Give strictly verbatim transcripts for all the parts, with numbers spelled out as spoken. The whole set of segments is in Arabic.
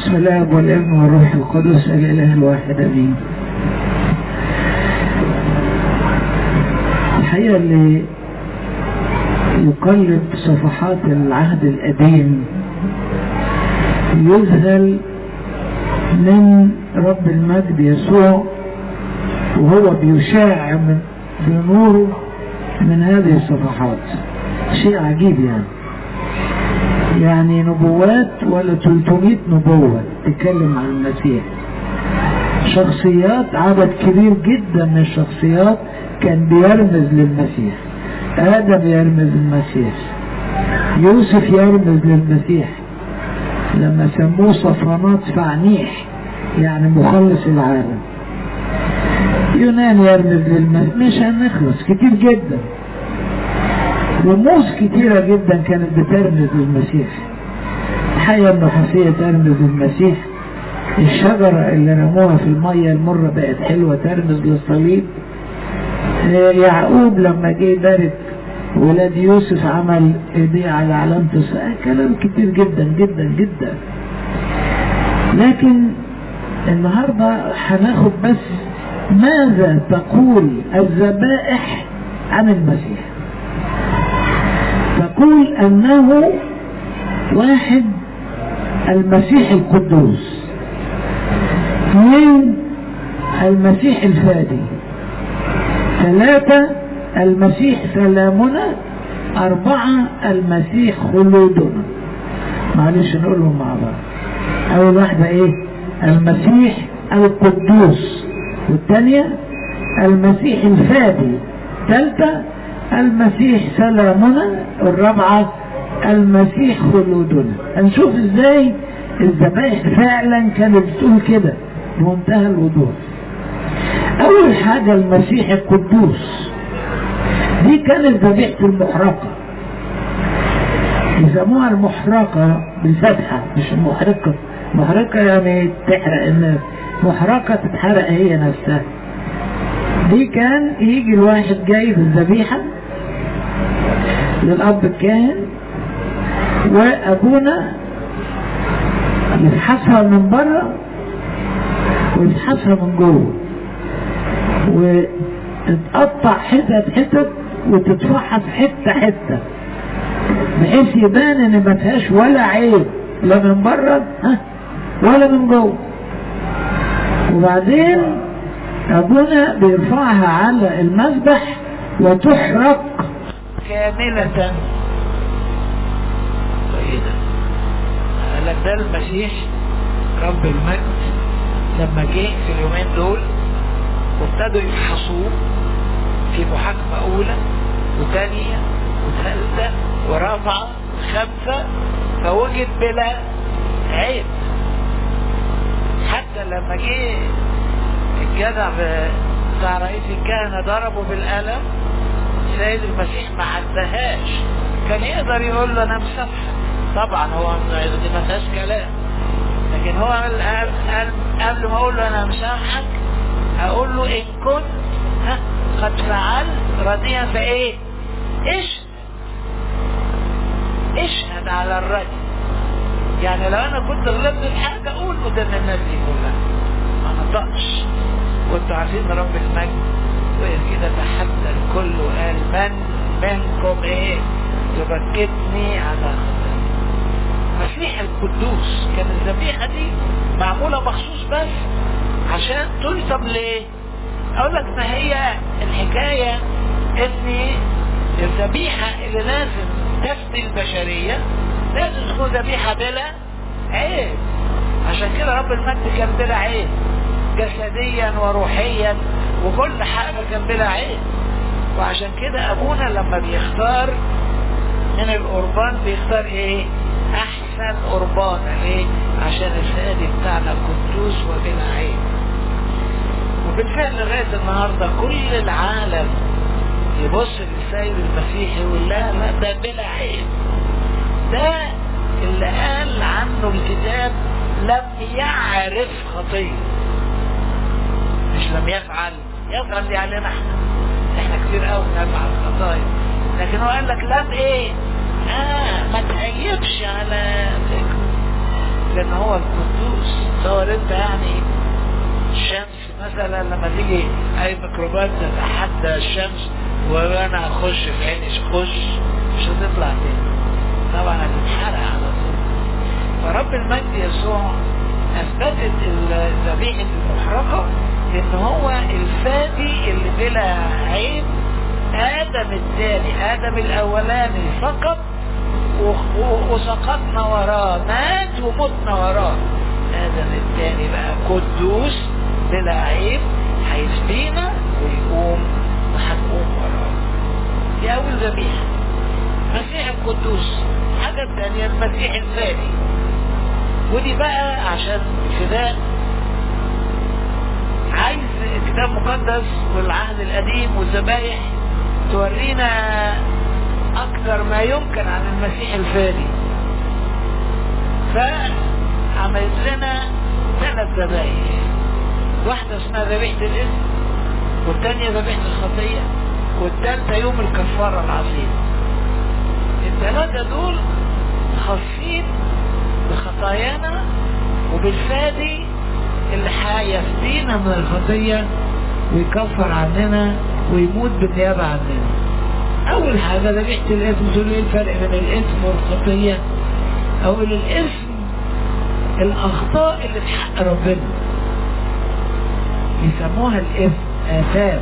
بسم الله والابن والروح القدس الاله الواحد امين. الحقيقه اللي يقلب صفحات العهد القديم يذهل من رب المجد يسوع وهو بيشاع من بنوره من هذه الصفحات. شيء عجيب يعني يعني نبوات ولا ثلاثمائة نبوة تتكلم عن المسيح. شخصيات، عدد كبير جدا من الشخصيات كان بيرمز للمسيح. آدم يرمز للمسيح، يوسف يرمز للمسيح لما سموه صفانات فعنيح يعني مخلص العالم. يونان يرمز للمسيح. مش هنخلص، كتير جدا، رموز كتيرة جدا كانت بترمز للمسيح. الحياة النحاسية ترمز للمسيح، الشجرة اللي رموها في المية المرة بقت حلوة ترمز للصليب. يعقوب لما جه يبارك ولاد يوسف عمل ايديه على علامة الصلاة. كلام كتير جدا جدا جدا، لكن النهاردة هناخد بس ماذا تقول الذبائح عن المسيح. تقول انه واحد المسيح القدوس، اثنين المسيح الفادي، ثلاثة المسيح سلامنا، أربعة المسيح خلودنا. معلش نقولهم مع بعض. أول واحدة إيه؟ المسيح القدوس، والثانية المسيح الفادي، ثالثة المسيح سلامنا، والرابعة المسيح خلودنا. هنشوف ازاي الذبائح فعلا كانت بتقول كده بمنتهى الوضوح. اول حاجة المسيح القدوس، دي كانت ذبيحة المحرقة، يسموها المحرقة بالفتحة مش المحرقة. محرقة يعني تحرق الناس، محرقة تتحرق هي نفسها. دي كان يجي الواحد جايب الذبيحة للأب الكاهن، وأبونا يفحصها من بره ويفحصها من جوه، وتتقطع حتت حتت وتتفحص حتة حتة بحيث يبان ان ما فيهاش ولا عيب لا من بره ها ولا من جوه. وبعدين أبونا بيرفعها على المذبح وتحرق كاملة. قال لك ده المسيح رب المجد لما جه في اليومين دول وابتدوا يفحصوه في محاكمة أولى وثانية وثالثة ورابعة وخامسة، فوجد بلا عيب. حتى لما جه الجدع بتاع رئيس الكهنة ضربه بالقلم، سيد المسيح ما عدهاش. كان يقدر يقول له انا مسامحك، طبعا هو دي ما فيهاش كلام، لكن هو قال قبل ما اقول له انا مسامحك اقول له ان كنت ها قد فعلت رديا فايه اشهد اشهد على الرجل. يعني لو انا كنت غلطت في حاجه اقول قدام الناس دي كلها ما نطقش. وانتوا عارفين رب المجد وقف كده تحدى الكل وقال من منكم ايه يبكتني على خطايا. المسيح القدوس كان الذبيحه دي معموله مخصوص بس عشان تنسب ليه؟ اقول لك ما هي الحكايه ان الذبيحه اللي لازم تفدي البشريه لازم تكون ذبيحه بلا عيب. عشان كده رب المجد كان بلا عيب جسديا وروحيا وكل حاجه كان بلا عيب. وعشان كده ابونا لما بيختار من القربان بيختار ايه؟ احسن قربان. ليه؟ عشان الفادي بتاعنا قدوس وبلا عيب. وبالفعل لغايه النهارده كل العالم يبص للسيد المسيح يقول لا لا ده بلا عيب. ده اللي قال عنه الكتاب لم يعرف خطيه، مش لم يفعل. يفعل دي علينا احنا احنا كتير قوي نفعل خطايا، لكن هو قال لك لم ايه اه ما تعيبش على فكره. لان هو القدوس. تصور انت يعني الشمس مثلا لما تيجي اي ميكروبات تتحدى الشمس وانا اخش في عيني خش مش هتطلع تاني، طبعا هتتحرق على طول. فرب المجد يسوع اثبتت الذبيحه المحرقه ان هو الفادي اللي بلا عيب. ادم الثاني، ادم الاولاني فقط وسقطنا وراه، مات ومتنا وراه. ادم الثاني بقى قدوس بلا عيب، هيفدينا ويقوم وهنقوم وراه. دي اول ذبيحه، المسيح القدوس. الحاجه الثانيه المسيح الفادي، ودي بقى عشان الفداء عايز الكتاب المقدس والعهد القديم والذبايح تورينا اكثر ما يمكن عن المسيح الفادي. فعملت لنا ثلاث ذبايح، واحدة اسمها ذبيحة الإثم، والثانية ذبيحة الخطية، والثالثة يوم الكفارة العظيم. الثلاثة دول خاصين بخطايانا وبالفادي اللي هيفدينا من الخطية ويكفر عننا ويموت بالنيابة عننا. أول حاجة ذبيحة الإثم. تقول ايه الفرق بين الإثم والخطية؟ أول الإثم الأخطاء اللي في حق ربنا، يسموها الإثم، آثام.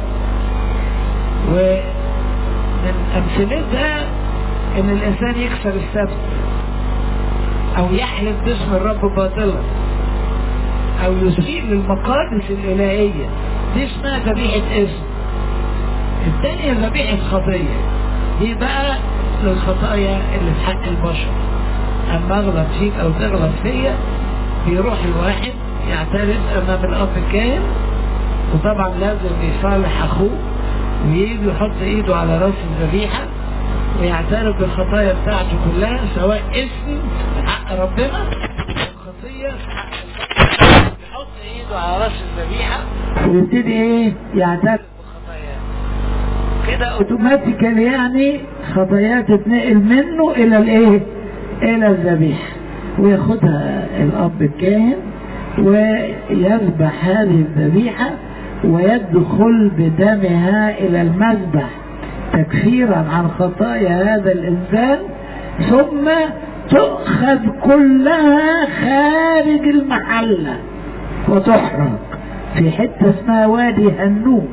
ومن أمثلتها إن الإنسان يكسر السبت، أو يحلف باسم الرب باطلا، أو يسيء للمقادس الإلهية. دي اسمها ذبيحة إثم. الثانية ذبيحة خطية، دي بقى للخطايا اللي في حق البشر. أما أغلط فيك أو تغلط فيا، بيروح الواحد يعترف أمام الأب الكاهن، وطبعا لازم يصالح أخوه ويجي يحط إيده على رأس الذبيحة ويعترف بالخطايا بتاعته كلها، سواء اسم في حق ربنا أو خطية في حق البشر. يحط إيده على رأس الذبيحة ويبتدي إيه يعترف بخطاياه كده أوتوماتيكالي، يعني خطاياه تتنقل منه إلى الإيه؟ إلى الذبيحة، وياخدها الأب الكاهن ويذبح هذه الذبيحة ويدخل بدمها إلى المذبح تكفيرا عن خطايا هذا الإنسان، ثم تؤخذ كلها خارج المحلة وتحرق في حتة اسمها وادي هنوم.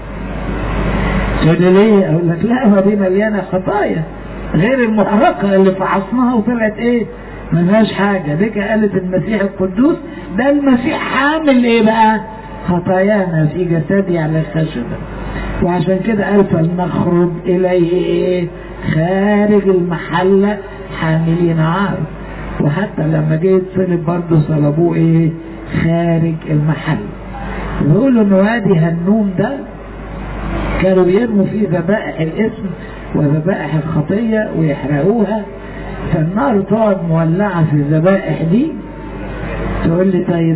تقول ليه؟ أقول لك لا، وادي مليانة خطايا غير المحرقة اللي فحصناها وطلعت ايه؟ ملهاش حاجة. دي قالت المسيح القدوس ده المسيح حامل ايه بقى؟ خطايانا في جسدي على الخشبة. وعشان كده قال فلنخرج اليه ايه؟ خارج المحلة حاملين عار. وحتى لما جه يتصلب برضه صلبوه ايه؟ خارج المحل. بيقولوا ان وادي هنوم ده كانوا بيرموا فيه ذبائح الاسم وذبائح الخطية ويحرقوها، فالنار تقعد مولعة في الذبائح دي. تقول لي طيب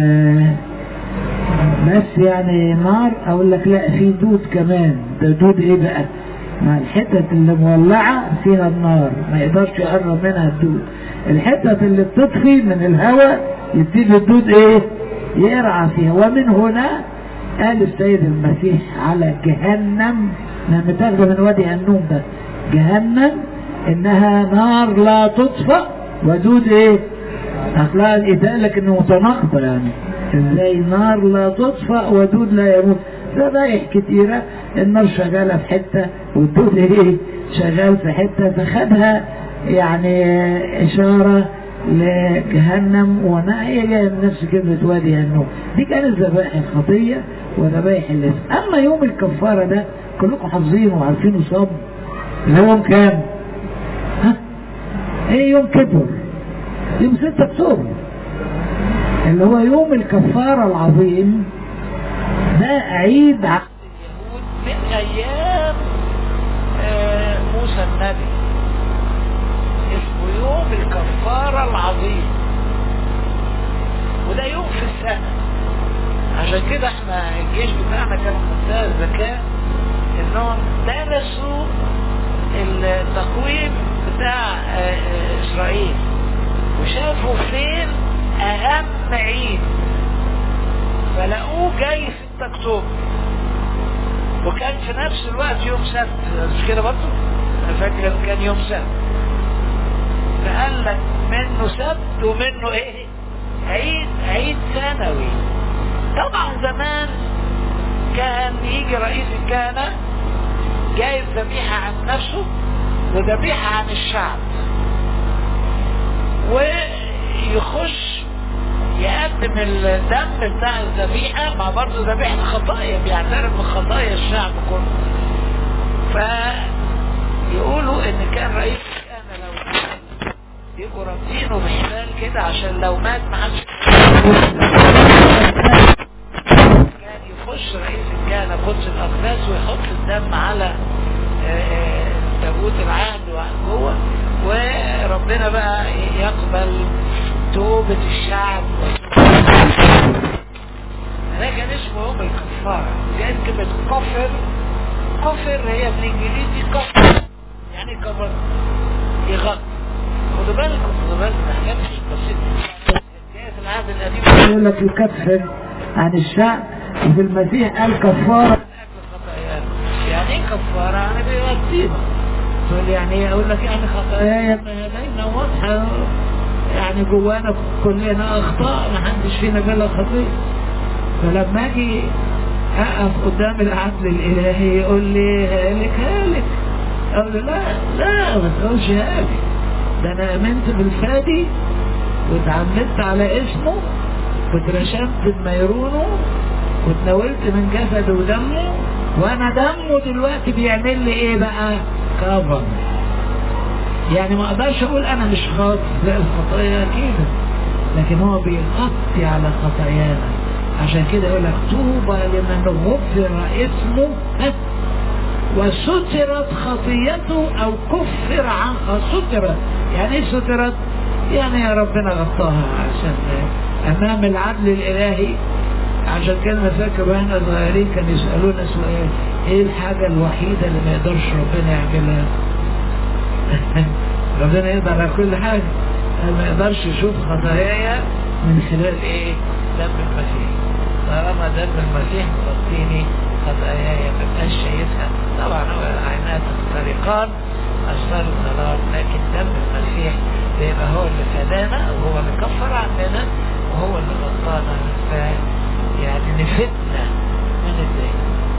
بس يعني نار؟ اقول لك لا، في دود كمان. ده دود ايه بقى؟ مع الحتة اللي مولعة فيها النار ما يقدرش يقرب منها الدود. الحتة اللي بتطفي من الهواء يبتدي الدود ايه؟ يقرع فيها. ومن هنا قال السيد المسيح على جهنم، لما متاخده من وادي هنوم ده، جهنم انها نار لا تطفأ ودود ايه؟ اخلاق الإيتاء لك انه متناقضة، يعني ازاي نار لا تطفأ ودود لا يموت؟ ذبائح كتيرة النار شغالة في حتة والدود ايه؟ شغال في حتة، فخدها يعني اشارة لجهنم ونهاية جاية من نفس كلمة وادي هنوم. دي كانت ذبائح الخطية وذبائح الاسم. اما يوم الكفارة ده كلكم حافظينه وعارفينه صب، اللي هو يوم كام؟ ها؟ ايه يوم كبر؟ يوم ستة اكتوبر، اللي هو يوم الكفارة العظيم. ده عيد عهد اليهود من ايام آه موسى النبي، اسمه يوم الكفارة العظيم، وده يوم في السنة. عشان كده احنا الجيش بتاعنا كان منتهى الذكاء انهم درسوا التقويم بتاع اه اه اسرائيل، وشافوا فين فلقوه جاي ستة اكتوبر، وكان في نفس الوقت يوم سبت، مش كده برضه؟ انا فاكر كان يوم سبت. فقال لك منه سبت ومنه ايه؟ عيد عيد سنوي. طبعا زمان كان يجي رئيس الكهنة جايب ذبيحة عن نفسه وذبيحة عن الشعب، ويخش يقدم الدم بتاع الذبيحة مع برضه ذبيحة خطايا، بيعترف بخطايا الشعب كله. فيقولوا ان كان رئيس الكهنة لو يبقوا رابطينه بحبال كده عشان لو مات محدش كان يخش رئيس الكهنة قدس الأقداس ويحط الدم على تابوت العهد جوه، وربنا بقى يقبل توبة الشعب. ده كان اسمه يوم الكفارة. جاءت كلمة كفر، كفر هي بالانجليزي كفر يعني كفر، يغطي. خدوا بالكم خدوا بالكم حاجات مش بسيطة. جاء في العهد القديم يقول لك يكفر عن الشعب، وفي المسيح قال كفارة يعني ايه كفارة؟ يعني بيغطينا. تقول يعني ايه؟ اقول لك يعني خطايا باينة واضحة، يعني جوانا كلنا اخطاء، ما حدش فينا بلا خطيئة. فلما اجي اقف قدام العدل الالهي يقول لي هالك هالك، اقول له لا لا ما تقولش هالك، ده انا امنت بالفادي واتعمدت على اسمه واترشمت بميرونه واتناولت من جسده ودمه، وانا دمه دلوقتي بيعمل لي ايه بقى؟ كفر. يعني ما اقدرش اقول انا مش خاطئ، لا الخطايا كده، لكن هو بيغطي على خطايانا. عشان كده يقول لك طوبى لمن غفر اسمه وسترت خطيته او كفر عنها. سترت يعني ايه سترت؟ يعني يا ربنا غطاها عشان امام العدل الالهي. عشان كده انا فاكر واحنا صغيرين كانوا يسالونا سؤال: ايه الحاجه الوحيده اللي ما يقدرش ربنا يعملها؟ ربنا يقدر على كل حاجه، ما يقدرش يشوف خطاياي من خلال ايه؟ دم المسيح. طالما دم المسيح مغطيني خطاياي ما بقاش شايفها. طبعا هو عينات تخترقان اشرار الظلام، لكن دم المسيح بيبقى هو اللي فدانا وهو اللي كفر عننا وهو اللي غطانا، ف يعني نفدنا من الدين.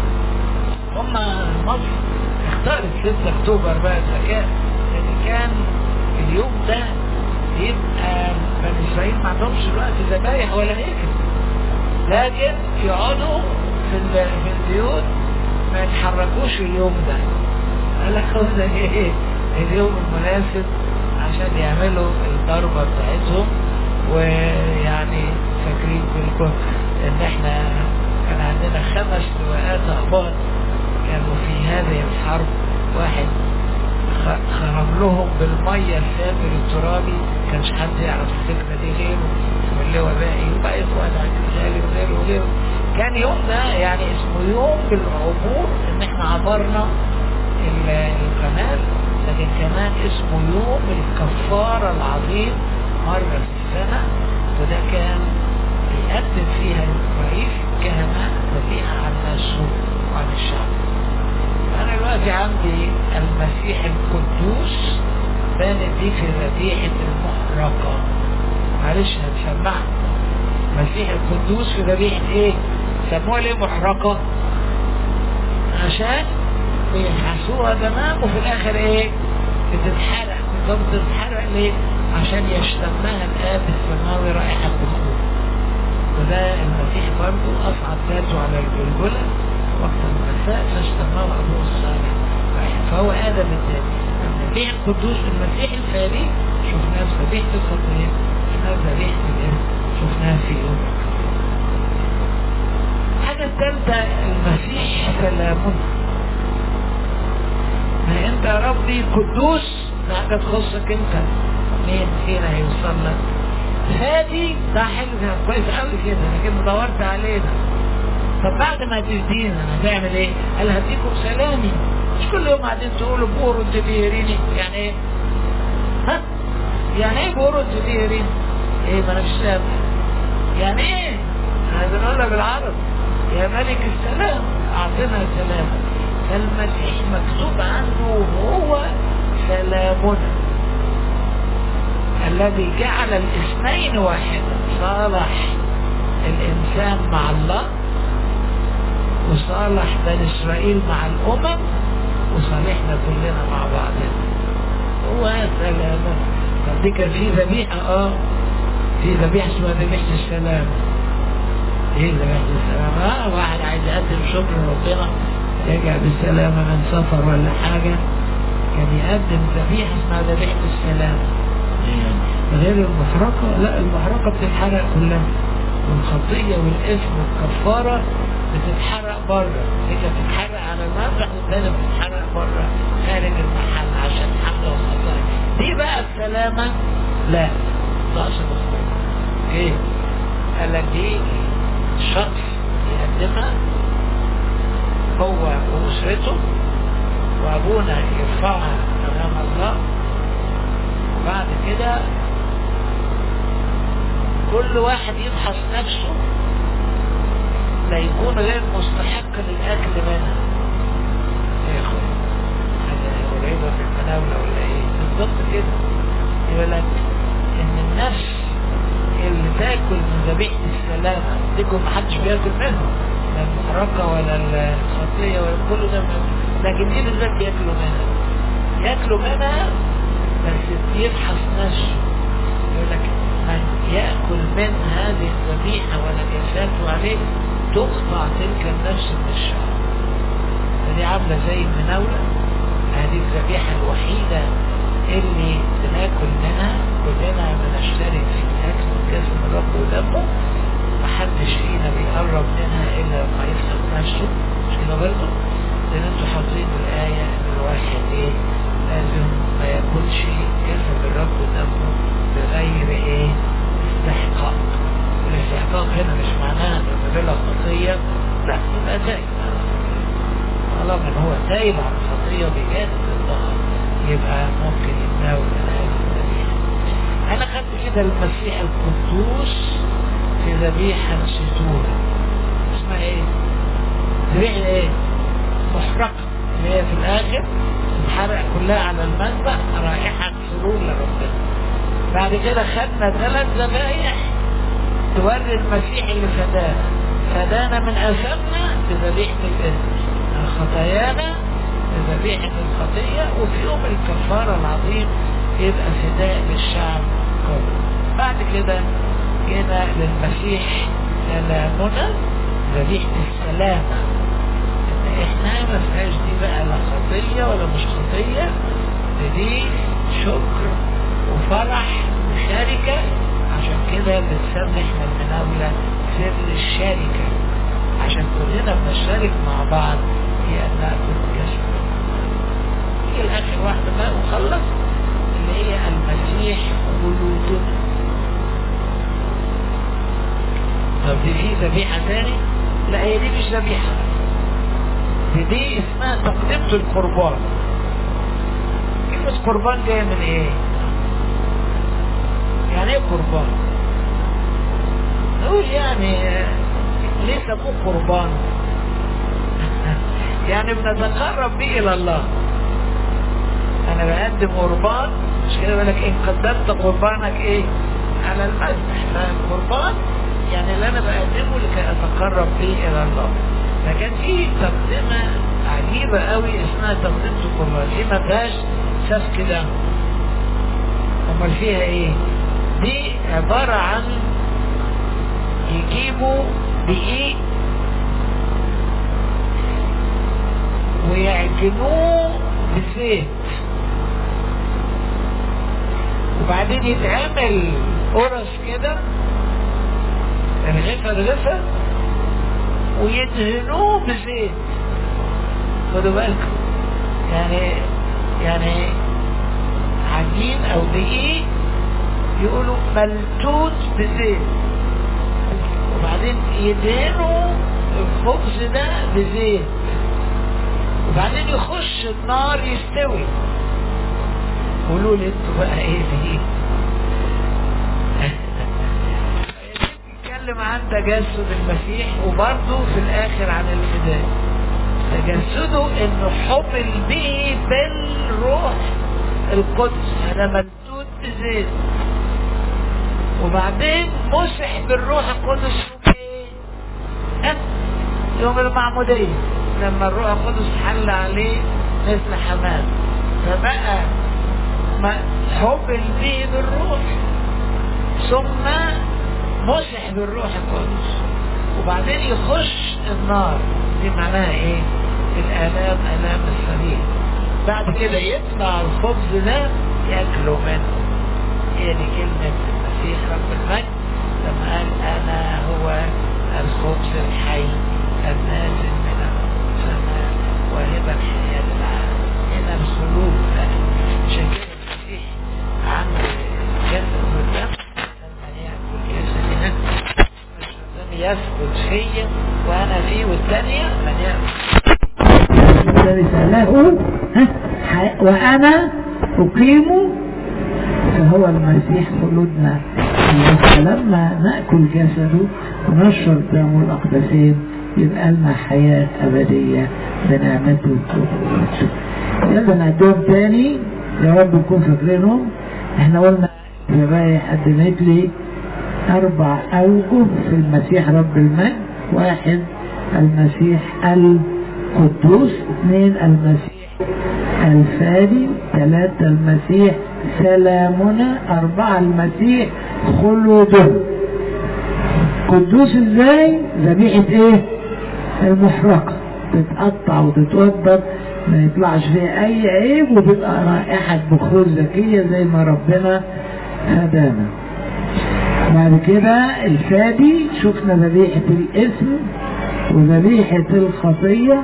هما مصر اختارت ستة اكتوبر بقى الذكاء، لان كان اليوم ده يبقى بني اسرائيل ما عندهمش الوقت ذبايح ولا هيكل، لكن يقعدوا في في البيوت ما يتحركوش اليوم ده. قال لك هو ده ايه اليوم المناسب عشان يعملوا الضربة بتاعتهم. ويعني فاكرين كلكم ان احنا كان عندنا خمس لواءات اخبار كانوا في هذه الحرب. واحد خرم لهم بالمية الفاتر الترابي، كانش حد يعرف الفكرة دي غيره، واللواء باقي وبقى اخوان عزيز غالي وغيره وغيره. كان يوم ده يعني اسمه يوم بالعبور، ان احنا عبرنا القناة، لكن كمان اسمه يوم الكفارة العظيم مرة في السنة. وده كان بيقدم فيها رئيس الكهنة ذبيحة عن نفسه وعن الشعب. أنا دلوقتي عندي المسيح القدوس بانت دي في ذبيحة المحرقة. معلش هتسمعها، المسيح القدوس في ذبيحة ايه؟ سموها ليه محرقة؟ عشان بيحسوها تمام وفي الآخر ايه؟ بتتحرق. بالضبط بتتحرق ليه؟ عشان يشتمها الآب السماوي رائحة الخوف. وده المسيح برضه أصعد ذاته على الجلجلة وقت المساء فاشتماه أبوه الصالح رائحة. فهو آدم الثاني. المسيح القدوس المسيح الفادي شفناه في ذبيحة الخطية، شفناه في ذبيحة الإرث، شفناه في يوم الحاجة الثالثة المسيح سلامنا. ما انت يا ربي قدوس، ده حاجة تخصك انت، مين فينا هيوصل لك؟ فادي ده حلو كويس قوي كده، لكن دورت علينا. طب بعد ما تفدينا هتعمل ايه؟ قال هديكم سلامي. مش كل يوم قاعدين تقولوا بورو انت بيهريني. يعني ايه؟ ها؟ يعني ايه بورو انت بيهريني؟ ايه ما انا مش سامع. يعني ايه؟ احنا بنقولها بالعربي يا ملك السلام اعطنا سلاما. فالمسيح مكتوب عنه هو سلامنا الذي جعل الاثنين واحدا، صالح الانسان مع الله وصالح بني اسرائيل مع الامم وصالحنا كلنا مع بعضنا. هو سلامنا. طب دي كان في ذبيحه اه في ذبيحه اسمها ذبيحه السلام. ايه ذبيحه السلام؟ اه واحد عايز يقدم شكر لربنا يرجع بالسلامه من سفر ولا حاجه، كان يقدم ذبيحه اسمها ذبيحه السلام. غير المحرقه، لا المحرقه بتتحرق كلها، والخطيه والاثم والكفاره بتتحرق بره. هي بتتحرق على المذبح والثانيه بتتحرق بره خارج المحل عشان حمله وخطايا. دي بقى السلامه لا ضعش مخبوط. ايه؟ قال لك دي شخص يقدمها هو واسرته وابونا يرفعها امام الله، وبعد كده كل واحد يفحص نفسه لا يكون غير مستحق للاكل منها. يا اخوي حاجه قريبه في المناوله ولا ايه؟ بالظبط كده. يقول لك ان النفس اللي تاكل من ذبيحه السلامه ديكم محدش بياكل منها، لا المحرقه ولا الخطيه ولا كل ده، لكن دي بالذات ياكلوا منها. ياكلوا منها بس يفحص نفسه. يقول لك من ياكل من هذه الذبيحه ونجاساته عليه تقطع تلك النفس من الشعر. فدي عامله زي المناوله، هذه الذبيحه الوحيده اللي بناكل منها كلنا، بنشترك في اكل جسم الرب ودمه، محدش فينا بيقرب منها الا لما يفحص نفسه. مش كده برضه؟ لان انتوا حافظين الايه ان الواحد ايه لازم ما ياكلش جسد الرب ودمه بغير ايه استحقاق. والاستحقاق هنا مش معناها انه بلا خطيه، لا يبقى تايب. طالما ان هو تايب عن الخطيه بجانب الظهر يبقى ممكن يتناول من هذه الذبيحه. انا خدت كده المسيح القدوس في ذبيحه ستوره اسمها ايه؟ ذبيحه ايه؟ محرقه، اللي هي في الاخر تتحرق كلها على المذبح رائحه سرور لربنا. بعد كده خدنا ثلاث ذبايح توري المسيح اللي فدانا، فدانا من اثامنا بذبيحه الاثم، خطايانا بذبيحه الخطيه، وفي يوم الكفاره العظيم يبقى فداء للشعب كله. بعد كده جينا للمسيح سلامنا ذبيحه السلامه، ان احنا ما فيهاش دي بقى لا خطيه ولا مش خطيه، دي شكر وفرح وشركه. عشان كده بنسمي احنا المناوله سر الشركه، عشان كلنا بنشارك مع بعض في ان ناكل جسد. هي الاخر واحده بقى وخلص، اللي هي المسيح خلودنا. طب دي في ذبيحه تاني؟ لا هي دي مش ذبيحه، دي, دي اسمها تقدمه القربان. كلمه قربان جايه من ايه؟ يعني ايه قربان؟ نقول يعني ليه سموه قربان؟ يعني بنتقرب به الى الله. انا بقدم قربان، مش كده؟ يقول لك ان قدمت قربانك ايه؟ على المذبح. فالقربان يعني اللي انا بقدمه لكي اتقرب به الى الله. فكان في تقدمه عجيبه قوي اسمها تقدمه القربان، دي ما فيهاش سفك دم. امال فيها ايه؟ دي عباره عن يجيبوا دقيق ويعجنوه بزيت، وبعدين يتعمل قرص كده رغيفه رغيفه ويدهنوه بزيت. خدوا بالكم، يعني يعني عجين او دقيق يقولوا ملتوت بزيت، وبعدين يدهنوا الخبز ده بزيت، وبعدين يخش النار يستوي. قولوا لي انتوا بقى ايه دي؟ اتكلم عن تجسد المسيح وبرضه في الاخر عن الفداء. تجسده انه حمل به بالروح القدس، انا ممدود بزيت، وبعدين مسح بالروح القدس يوم المعمودية لما الروح القدس حل عليه مثل حمام، فبقى حمل به بالروح ثم مسح بالروح القدس، وبعدين يخش النار. دي معناها ايه؟ الآلام، آلام الصليب. بعد كده يطلع الخبز ده ياكلوا منه. هي دي كلمة المسيح رب المجد لما قال أنا هو الخبز الحي النازل من السماء وهبة الحياة للعالم. هنا الخلود بقى. عشان كده المسيح عمل جسد والدم لما ياكل جسد الدم يثبت فيا وانا فيه، والثانية من ياكل له وانا اقيمه، فهو المسيح خلودنا. لما ناكل جسده ونشرب دمه الاقدسين يبقى لنا حياه ابديه بنعمته وقوته. يلا نعدهم تاني يا رب نكون فاكرينهم. احنا قلنا الذبايح قدمت لي اربع اوجه في المسيح رب المجد: واحد المسيح القدوس، اثنين المسيح الفادي، ثلاثة المسيح سلامنا، أربعة المسيح خلوده. قدوس ازاي؟ ذبيحة ايه؟ المحرقة، تتقطع وتتوضب ما يطلعش فيها اي عيب، وتبقى رائحة بخور زكية زي ما ربنا هدانا. بعد كده الفادي شفنا ذبيحة الاسم وذبيحة الخطية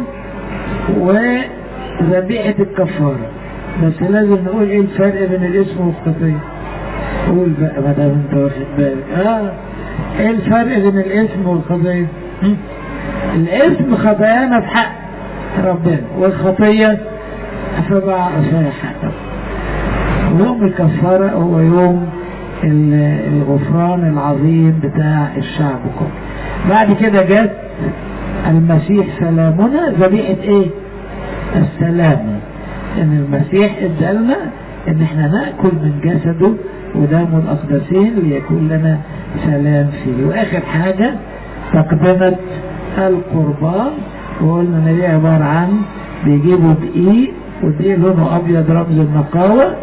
وذبيحة الكفارة. بس لازم نقول ايه الفرق بين الاسم والخطية. قول بقى ما دام انت واخد بالك. اه ايه الفرق بين الاسم والخطية؟ الاسم خطايانا في حق ربنا، والخطية فبقى فيها حق. يوم الكفارة هو يوم الغفران العظيم بتاع الشعب كله. بعد كده جت المسيح سلامنا، ذبيحة ايه؟ السلام. ان المسيح ادالنا ان احنا ناكل من جسده ودمه الاقدسين ليكون لنا سلام فيه. واخر حاجه تقدمه القربان، وقلنا ان دي عباره عن بيجيبوا دقيق، والدقيق لونه ابيض رمز النقاوه،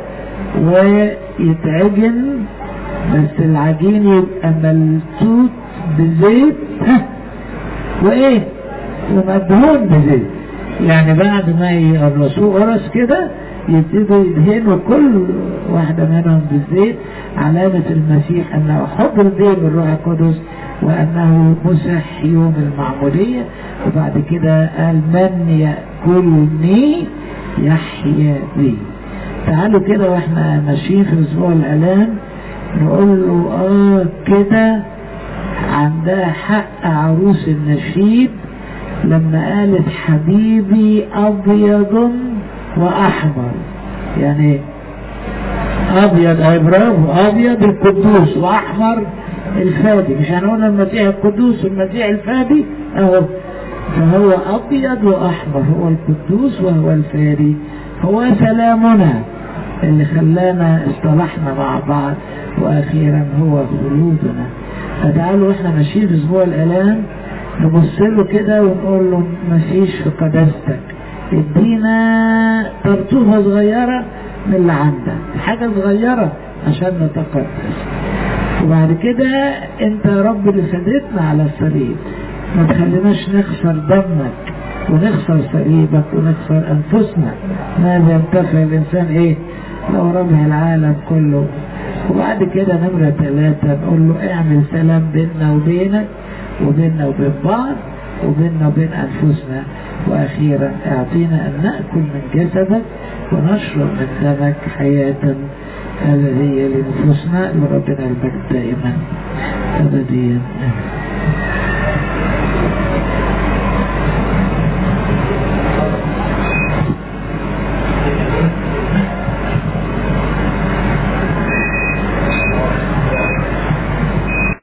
ويتعجن بس العجين يبقى ملتوت بزيت وايه ومدهون بزيت. يعني بعد ما يقرصوه قرص كده يبتدوا يدهنوا كل واحدة منهم بالزيت، علامة المسيح أنه حضر به بالروح القدس وأنه مسح يوم المعمودية. وبعد كده قال من يأكلني يحيا بي. تعالوا كده واحنا ماشيين في أسبوع الآلام نقول له آه كده عندها حق عروس النشيد لما قالت حبيبي أبيض وأحمر. يعني أبيض أي برافو، أبيض القدوس وأحمر الفادي. مش هنقول المسيح القدوس والمسيح الفادي أهو، فهو أبيض وأحمر، هو القدوس وهو الفادي، هو سلامنا اللي خلانا اصطلحنا مع بعض، وأخيرا هو خلودنا. فتعالوا احنا ماشيين في أسبوع الآلام نبص له كده ونقول له مفيش في قداستك، ادينا طرطوفة صغيرة من اللي عندك، حاجة صغيرة عشان نتقدس. وبعد كده انت يا رب اللي فديتنا على الصليب، ما تخليناش نخسر دمك ونخسر صليبك ونخسر انفسنا. ماذا ينتفع الانسان ايه لو ربح العالم كله؟ وبعد كده نمرة ثلاثة نقول له اعمل سلام بيننا وبينك وبيننا وبين بعض وبيننا وبين أنفسنا. وأخيرا اعطينا أن نأكل من جسدك ونشرب من دمك حياة أبدية لنفوسنا، لربنا المجد دائما أبديا.